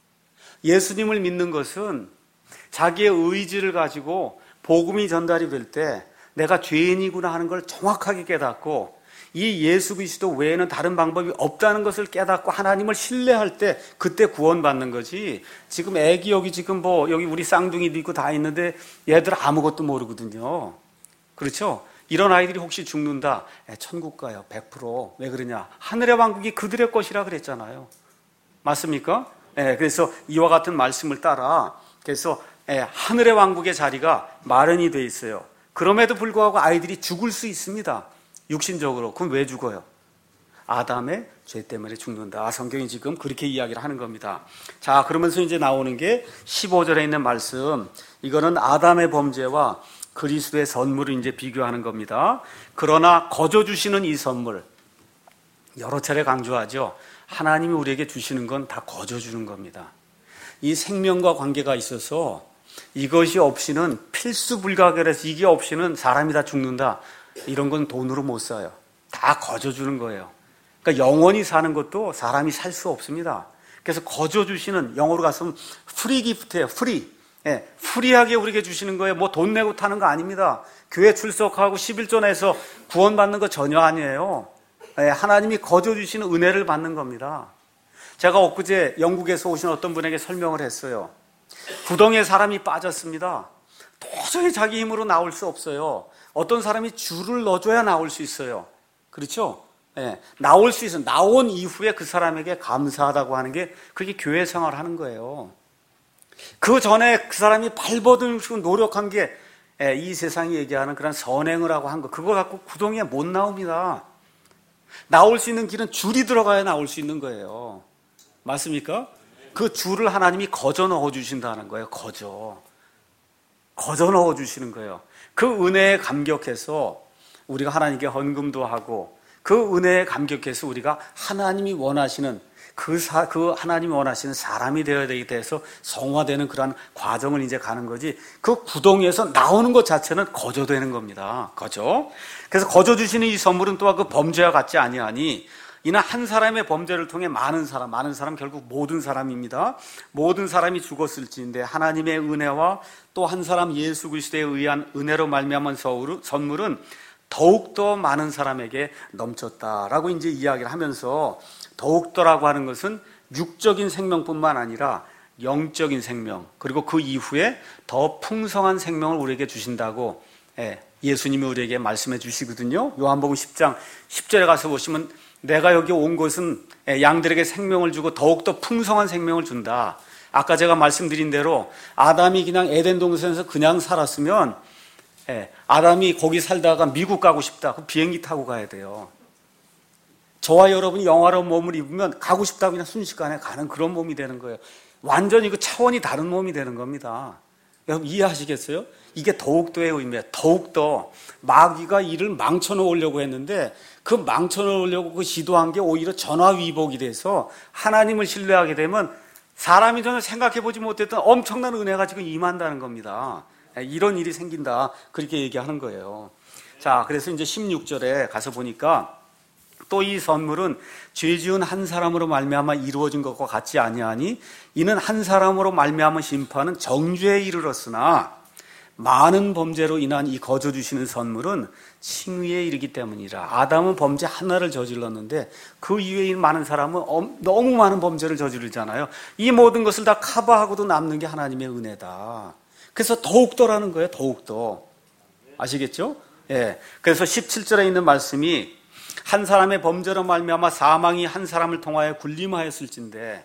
예수님을 믿는 것은 자기의 의지를 가지고 복음이 전달이 될 때 내가 죄인이구나 하는 걸 정확하게 깨닫고, 이 예수 그리스도 외에는 다른 방법이 없다는 것을 깨닫고 하나님을 신뢰할 때 그때 구원받는 거지. 지금 애기 여기 지금 뭐 여기 우리 쌍둥이도 있고 다 있는데 얘들 아무것도 모르거든요. 그렇죠? 이런 아이들이 혹시 죽는다, 에, 천국 가요. 백 퍼센트. 왜 그러냐? 하늘의 왕국이 그들의 것이라 그랬잖아요. 맞습니까? 에, 그래서 이와 같은 말씀을 따라 그래서 에, 하늘의 왕국의 자리가 마련이 돼 있어요. 그럼에도 불구하고 아이들이 죽을 수 있습니다. 육신적으로. 그럼 왜 죽어요? 아담의 죄 때문에 죽는다. 성경이 지금 그렇게 이야기를 하는 겁니다. 자, 그러면서 이제 나오는 게 십오 절에 있는 말씀. 이거는 아담의 범죄와 그리스도의 선물을 이제 비교하는 겁니다. 그러나 거저 주시는 이 선물, 여러 차례 강조하죠. 하나님이 우리에게 주시는 건 다 거저 주는 겁니다. 이 생명과 관계가 있어서 이것이 없이는 필수 불가결해서 이게 없이는 사람이 다 죽는다. 이런 건 돈으로 못 사요. 다 거저 주는 거예요. 그러니까 영원히 사는 것도 사람이 살 수 없습니다. 그래서 거저 주시는, 영어로 가서는 프리 기프트예요. 프리. 예, 프리하게 우리에게 주시는 거예요. 뭐 돈 내고 타는 거 아닙니다. 교회 출석하고 십일조 내서 구원받는 거 전혀 아니에요. 예, 하나님이 거저 주시는 은혜를 받는 겁니다. 제가 엊그제 영국에서 오신 어떤 분에게 설명을 했어요. 구덩이에 사람이 빠졌습니다. 도저히 자기 힘으로 나올 수 없어요. 어떤 사람이 줄을 넣어줘야 나올 수 있어요. 그렇죠? 예, 나올 수 있어요. 나온 이후에 그 사람에게 감사하다고 하는 게 그게 교회 생활을 하는 거예요. 그 전에 그 사람이 발버둥치고 노력한 게 이 세상이 얘기하는 그런 선행을 하고 한 거, 그거 갖고 구덩이에 못 나옵니다. 나올 수 있는 길은 줄이 들어가야 나올 수 있는 거예요. 맞습니까? 그 줄을 하나님이 거저 넣어주신다는 거예요. 거저. 거저 넣어주시는 거예요. 그 은혜에 감격해서 우리가 하나님께 헌금도 하고, 그 은혜에 감격해서 우리가 하나님이 원하시는 그, 사, 그 하나님이 원하시는 사람이 되어야 되기 위해서 성화되는 그러한 과정을 이제 가는 거지, 그 구덩이에서 나오는 것 자체는 거저되는 겁니다. 거저. 그래서 거저 주시는 이 선물은 또한 그 범죄와 같지 아니하니, 이는 한 사람의 범죄를 통해 많은 사람, 많은 사람 결국 모든 사람입니다. 모든 사람이 죽었을지인데 하나님의 은혜와 또 한 사람 예수 그리스도에 의한 은혜로 말미암은 선물은 더욱더 많은 사람에게 넘쳤다라고 이제 이야기를 하면서, 더욱더라고 하는 것은 육적인 생명뿐만 아니라 영적인 생명, 그리고 그 이후에 더 풍성한 생명을 우리에게 주신다고 예수님이 우리에게 말씀해 주시거든요. 요한복음 십 장 십 절에 가서 보시면, 내가 여기 온 것은 양들에게 생명을 주고 더욱더 풍성한 생명을 준다. 아까 제가 말씀드린 대로 아담이 그냥 에덴 동산에서 그냥 살았으면, 아담이 거기 살다가 미국 가고 싶다, 그 비행기 타고 가야 돼요. 저와 여러분이 영화로운 몸을 입으면 가고 싶다고 그냥 순식간에 가는 그런 몸이 되는 거예요. 완전히 그 차원이 다른 몸이 되는 겁니다. 여러분 이해하시겠어요? 이게 더욱더의 의미예요. 더욱더 마귀가 이를 망쳐놓으려고 했는데, 그 망쳐놓으려고 그 시도한 게 오히려 전화위복이 돼서 하나님을 신뢰하게 되면 사람이 전혀 생각해보지 못했던 엄청난 은혜가 지금 임한다는 겁니다. 이런 일이 생긴다, 그렇게 얘기하는 거예요. 자, 그래서 이제 십육 절에 가서 보니까, 또 이 선물은 죄 지은 한 사람으로 말미암아 이루어진 것과 같지 아니하니 이는 한 사람으로 말미암은 심판은 정죄에 이르렀으나 많은 범죄로 인한 이 거저 주시는 선물은 칭의에 이르기 때문이라. 아담은 범죄 하나를 저질렀는데 그 이외에 많은 사람은 너무 많은 범죄를 저지르잖아요. 이 모든 것을 다 커버하고도 남는 게 하나님의 은혜다. 그래서 더욱더라는 거예요. 더욱더. 아시겠죠? 예. 그래서 십칠 절에 있는 말씀이, 한 사람의 범죄로 말미암아 사망이 한 사람을 통하여 군림하였을진데,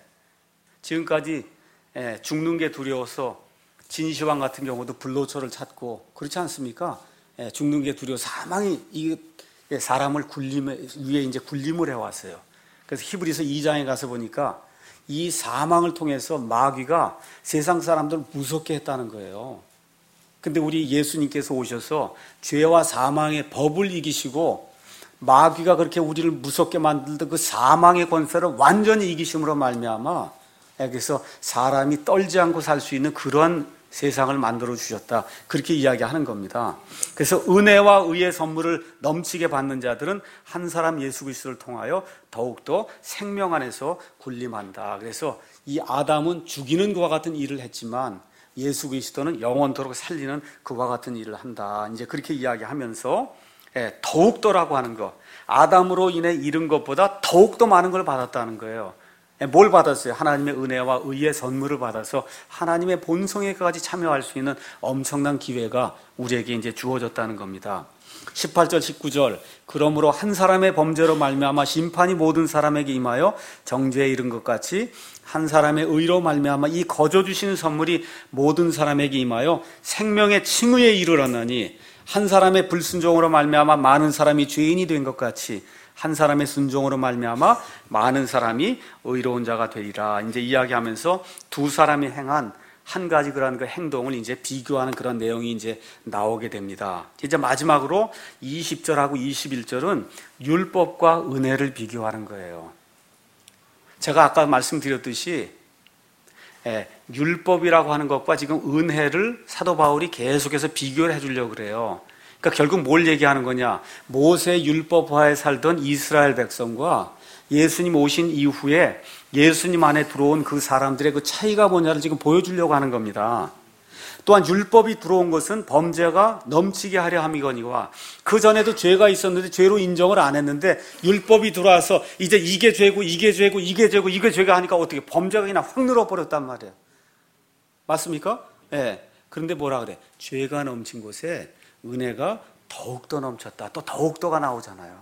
지금까지 죽는 게 두려워서 진시황 같은 경우도 불로초를 찾고 그렇지 않습니까? 죽는 게 두려워 사망이 이 사람을 굴림 위에 이제 굴림을 해왔어요. 그래서 히브리서 이 장에 가서 보니까 이 사망을 통해서 마귀가 세상 사람들을 무섭게 했다는 거예요. 근데 우리 예수님께서 오셔서 죄와 사망의 법을 이기시고, 마귀가 그렇게 우리를 무섭게 만들던 그 사망의 권세를 완전히 이기심으로 말미암아, 그래서 사람이 떨지 않고 살 수 있는 그러한 세상을 만들어 주셨다, 그렇게 이야기하는 겁니다. 그래서 은혜와 의의 선물을 넘치게 받는 자들은 한 사람 예수 그리스도를 통하여 더욱더 생명 안에서 군림한다. 그래서 이 아담은 죽이는 그와 같은 일을 했지만 예수 그리스도는 영원토록 살리는 그와 같은 일을 한다. 이제 그렇게 이야기하면서 더욱더라고 하는 것, 아담으로 인해 잃은 것보다 더욱더 많은 걸 받았다는 거예요. 뭘 받았어요? 하나님의 은혜와 의의 선물을 받아서 하나님의 본성에까지 참여할 수 있는 엄청난 기회가 우리에게 이제 주어졌다는 겁니다. 십팔 절 십구 절, 그러므로 한 사람의 범죄로 말미암아 심판이 모든 사람에게 임하여 정죄에 이른 것 같이 한 사람의 의로 말미암아 이 거저 주시는 선물이 모든 사람에게 임하여 생명의 칭의에 이르렀나니, 한 사람의 불순종으로 말미암아 많은 사람이 죄인이 된 것 같이 한 사람의 순종으로 말미암아 많은 사람이 의로운 자가 되리라. 이제 이야기하면서 두 사람이 행한 한 가지 그런 그 행동을 이제 비교하는 그런 내용이 이제 나오게 됩니다. 이제 마지막으로 이십 절하고 이십일 절은 율법과 은혜를 비교하는 거예요. 제가 아까 말씀드렸듯이 예, 율법이라고 하는 것과 지금 은혜를 사도 바울이 계속해서 비교를 해주려고 그래요. 그러니까 결국 뭘 얘기하는 거냐? 모세 율법화에 살던 이스라엘 백성과 예수님 오신 이후에 예수님 안에 들어온 그 사람들의 그 차이가 뭐냐를 지금 보여주려고 하는 겁니다. 또한 율법이 들어온 것은 범죄가 넘치게 하려 함이거니와, 그 전에도 죄가 있었는데 죄로 인정을 안 했는데 율법이 들어와서 이제 이게 죄고 이게 죄고 이게 죄고 이게 죄가 하니까 어떻게 범죄가 그냥 확 늘어버렸단 말이에요. 맞습니까? 예. 네. 그런데 뭐라 그래? 죄가 넘친 곳에 은혜가 더욱더 넘쳤다. 또 더욱더가 나오잖아요.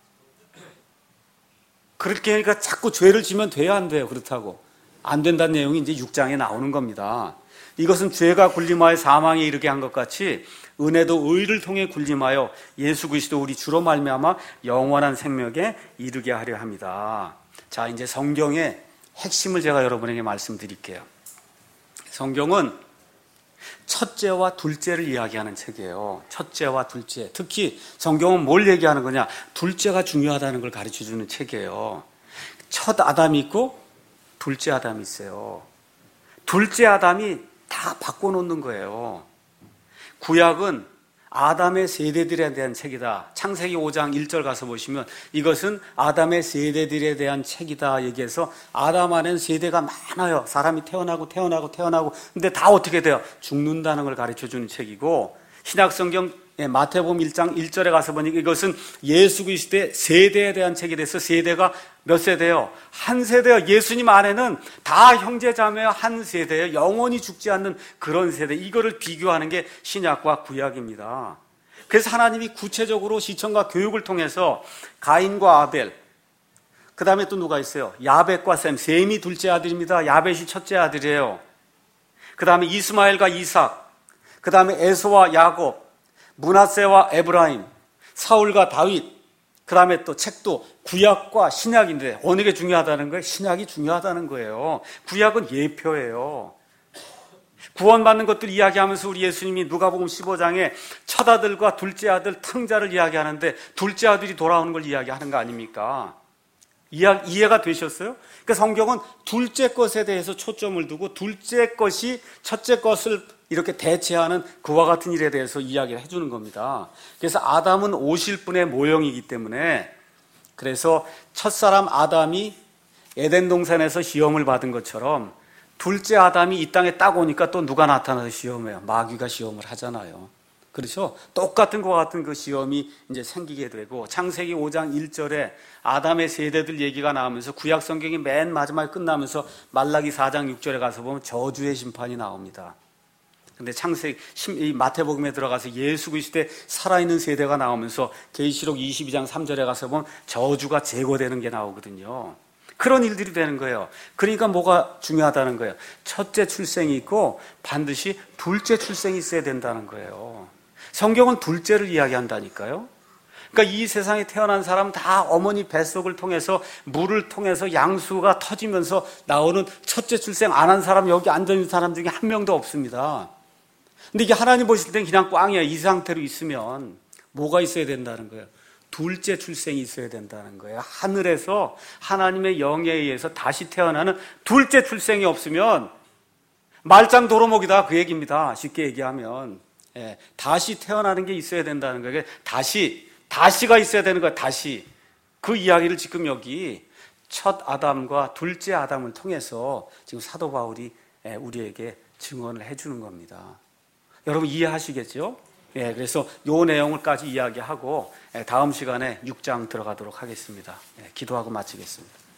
그렇게 하니까 자꾸 죄를 지면 돼야 안 돼요. 그렇다고 안 된다는 내용이 이제 육 장에 나오는 겁니다. 이것은 죄가 군림하여 사망에 이르게 한 것 같이 은혜도 의를 통해 군림하여 예수 그리스도 우리 주로 말미암아 영원한 생명에 이르게 하려 합니다. 자, 이제 성경의 핵심을 제가 여러분에게 말씀드릴게요. 성경은 첫째와 둘째를 이야기하는 책이에요. 첫째와 둘째. 특히 성경은 뭘 얘기하는 거냐? 둘째가 중요하다는 걸 가르쳐주는 책이에요. 첫 아담이 있고 둘째 아담이 있어요. 둘째 아담이 다 바꿔놓는 거예요. 구약은 아담의 세대들에 대한 책이다. 창세기 오 장 일 절 가서 보시면 이것은 아담의 세대들에 대한 책이다 얘기해서 아담 안에는 세대가 많아요. 사람이 태어나고 태어나고 태어나고 근데 다 어떻게 돼요? 죽는다는 걸 가르쳐주는 책이고, 신약성경 예, 마태복음 일 장 일 절에 가서 보니까 이것은 예수 그리스도의 세대에 대한 책이 돼서 세대가 몇 세대요? 한 세대요. 예수님 안에는 다 형제자매요. 한 세대요. 영원히 죽지 않는 그런 세대. 이거를 비교하는 게 신약과 구약입니다. 그래서 하나님이 구체적으로 시청과 교육을 통해서 가인과 아벨, 그 다음에 또 누가 있어요? 야벳과 셈. 셈이 둘째 아들입니다. 야벳이 첫째 아들이에요. 그 다음에 이스마엘과 이삭, 그 다음에 에서와 야곱, 므낫세와 에브라임, 사울과 다윗, 그 다음에 또 책도 구약과 신약인데 어느 게 중요하다는 거예요? 신약이 중요하다는 거예요. 구약은 예표예요. 구원받는 것들 이야기하면서 우리 예수님이 누가복음 십오 장에 첫 아들과 둘째 아들 탕자를 이야기하는데 둘째 아들이 돌아오는 걸 이야기하는 거 아닙니까? 이해, 이해가 되셨어요? 그러니까 성경은 둘째 것에 대해서 초점을 두고 둘째 것이 첫째 것을 이렇게 대체하는 그와 같은 일에 대해서 이야기를 해주는 겁니다. 그래서 아담은 오실 분의 모형이기 때문에 그래서 첫사람 아담이 에덴 동산에서 시험을 받은 것처럼 둘째 아담이 이 땅에 딱 오니까 또 누가 나타나서 시험해요? 마귀가 시험을 하잖아요. 그렇죠? 똑같은 것과 같은 그 시험이 이제 생기게 되고 창세기 오 장 일 절에 아담의 세대들 얘기가 나오면서 구약 성경이 맨 마지막에 끝나면서 말라기 사 장 육 절에 가서 보면 저주의 심판이 나옵니다. 근데 창세기 이 마태복음에 들어가서 예수 그리스도의 살아있는 세대가 나오면서 계시록 이십이 장 삼 절에 가서 보면 저주가 제거되는 게 나오거든요. 그런 일들이 되는 거예요. 그러니까 뭐가 중요하다는 거예요? 첫째 출생이 있고 반드시 둘째 출생이 있어야 된다는 거예요. 성경은 둘째를 이야기한다니까요. 그러니까 이 세상에 태어난 사람 다 어머니 뱃속을 통해서 물을 통해서 양수가 터지면서 나오는 첫째 출생 안 한 사람 여기 앉아있는 사람 중에 한 명도 없습니다. 근데 이게 하나님 보실 땐 그냥 꽝이야. 이 상태로 있으면 뭐가 있어야 된다는 거예요? 둘째 출생이 있어야 된다는 거예요. 하늘에서 하나님의 영에 의해서 다시 태어나는 둘째 출생이 없으면 말짱 도루묵이다 그 얘기입니다. 쉽게 얘기하면 예, 다시 태어나는 게 있어야 된다는 거예요. 다시 다시가 있어야 되는 거예요. 다시 그 이야기를 지금 여기 첫 아담과 둘째 아담을 통해서 지금 사도 바울이 우리에게 증언을 해주는 겁니다. 여러분 이해하시겠죠? 예, 그래서 요 내용을까지 이야기하고 다음 시간에 육 장 들어가도록 하겠습니다. 예, 기도하고 마치겠습니다.